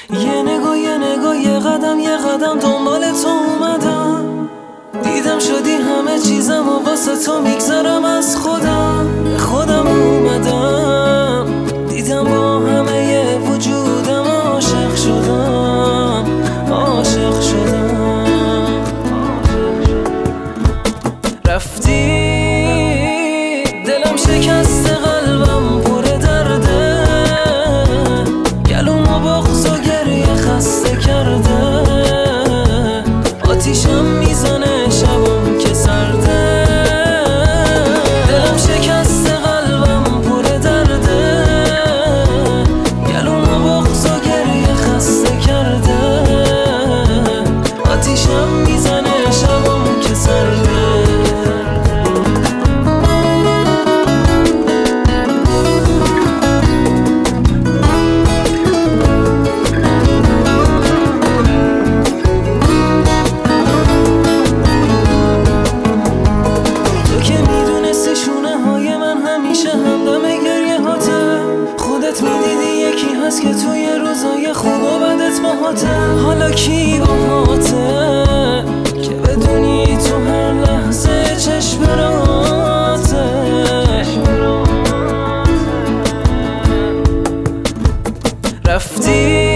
یه نگاه یه قدم دنبال تو اومدم. دیدم شدی همه چیزم و واسه تو میگذرم از خودم اومدم. دیدم با همه وجودم عاشق شدم. رفتی دلم شکست، قلبم پر درده، گلومو بغض و گریه خسته کرده. آتیشم میزنه شبم که سرده. دلم شکست، قلبم پر درده، گلومو بغض و گریه خسته کرده. آتیشم میزنه شبم که سرده. خودت میدیدی یکی هست که توی روزای خوب و بدت باهاته. حالا کی باهاته که بدونی تو هر لحظه چشم راته. رفتی